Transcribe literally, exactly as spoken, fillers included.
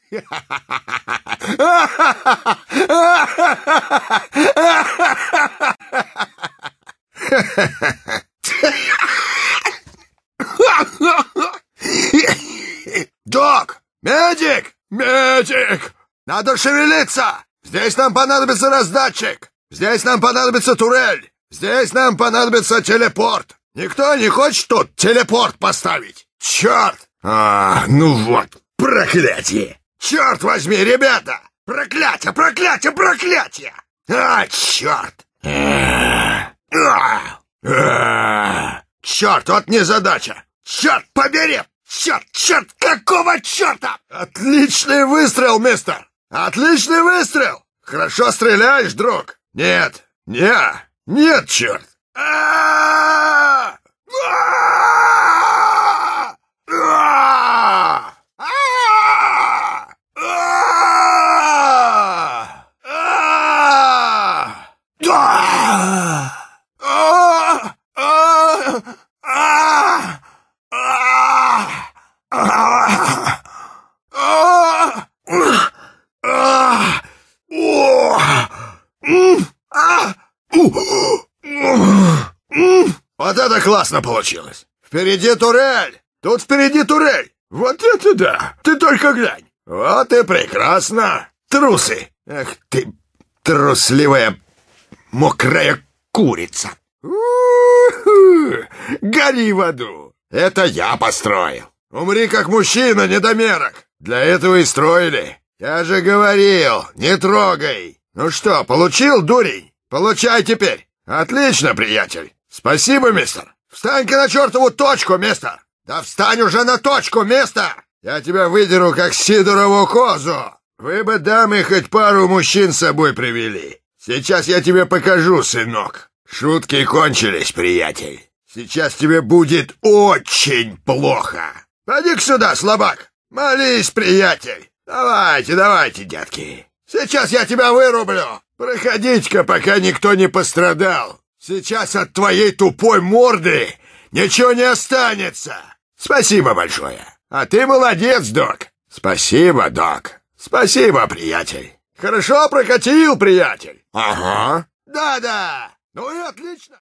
Док! Медик! Медик! Надо шевелиться! Здесь нам понадобится раздатчик! Здесь нам понадобится турель! Здесь нам понадобится телепорт! Никто не хочет тут телепорт поставить? Черт! А, ну вот, проклятие! Черт возьми, ребята! Проклятие, проклятие, проклятие! А, черт! Черт, вот незадача! Черт побери! Черт, черт, какого черта? Отличный выстрел, мистер! Отличный выстрел! Хорошо стреляешь, друг? Нет, не, нет, черт! Вот это классно получилось! Впереди турель! Тут впереди турель! Вот это да! Ты только глянь! Вот и прекрасно! Трусы! Эх ты, трусливая мокрая курица! У-ху! Гори в аду! Это я построил! Умри как мужчина, недомерок! Для этого и строили! Я же говорил, не трогай! Ну что, получил, дурень? Получай теперь! Отлично, приятель! Спасибо, мистер! Встань-ка на чертову точку, мистер! Да встань уже на точку, мистер! Я тебя выдеру, как Сидорову козу! Вы бы, дамы, хоть пару мужчин с собой привели. Сейчас я тебе покажу, сынок. Шутки кончились, приятель. Сейчас тебе будет очень плохо. Поди-ка сюда, слабак! Молись, приятель! Давайте, давайте, детки! Сейчас я тебя вырублю! Проходите-ка, пока никто не пострадал! Сейчас от твоей тупой морды ничего не останется! Спасибо большое! А ты молодец, док! Спасибо, док! Спасибо, приятель! Хорошо прокатил, приятель! Ага! Да-да! Ну и отлично!